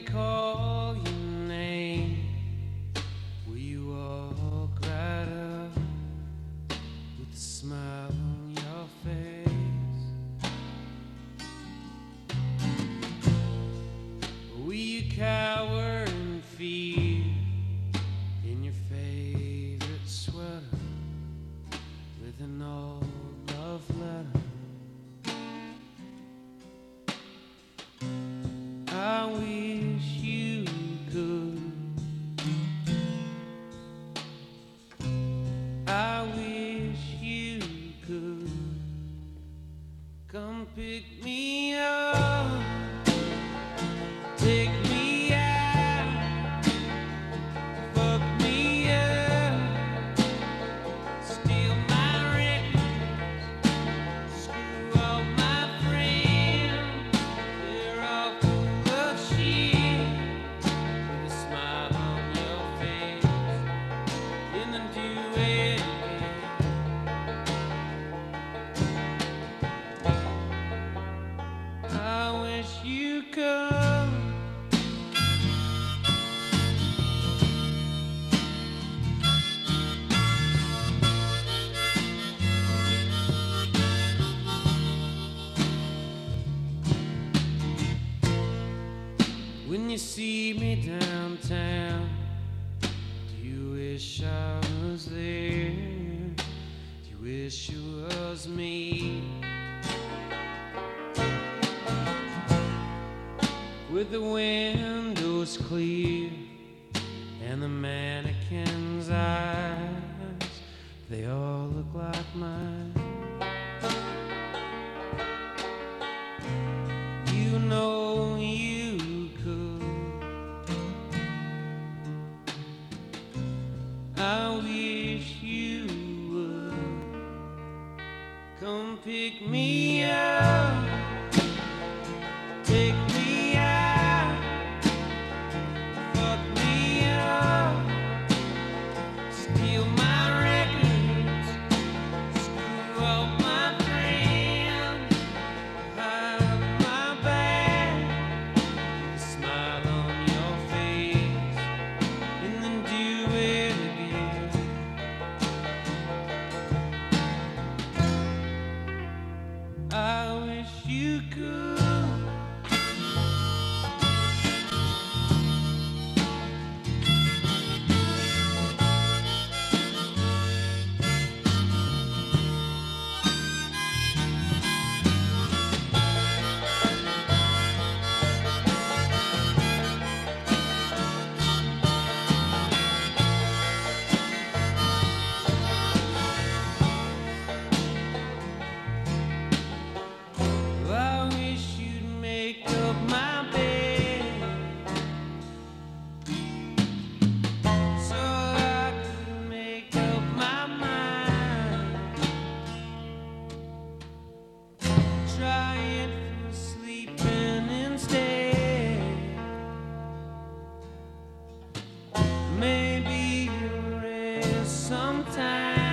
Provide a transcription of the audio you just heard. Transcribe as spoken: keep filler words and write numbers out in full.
call your name, will you walk right up with a smile on your face? Will you cower in fear in your favorite sweater with an old love letter? I wish you could. I wish you could come pick me up, take me out, fuck me up, steal my records, screw all my friends. They're all full of shit with a smile on your face, and then do it again. I wish you could. When you see me downtown, do you wish I was there? Do you wish it was me? With the windows clear and the mannequin's eyes, they all look like mine. You know you could. I wish you would come pick me up, take me out, fuck me up, steal my records, screw all my friends, hide my back, a smile on your face, and then do it again. I wish you could. I wish you'd make up my bed so I could make up my mind. Trying for sleeping instead. Maybe you'll rest sometime.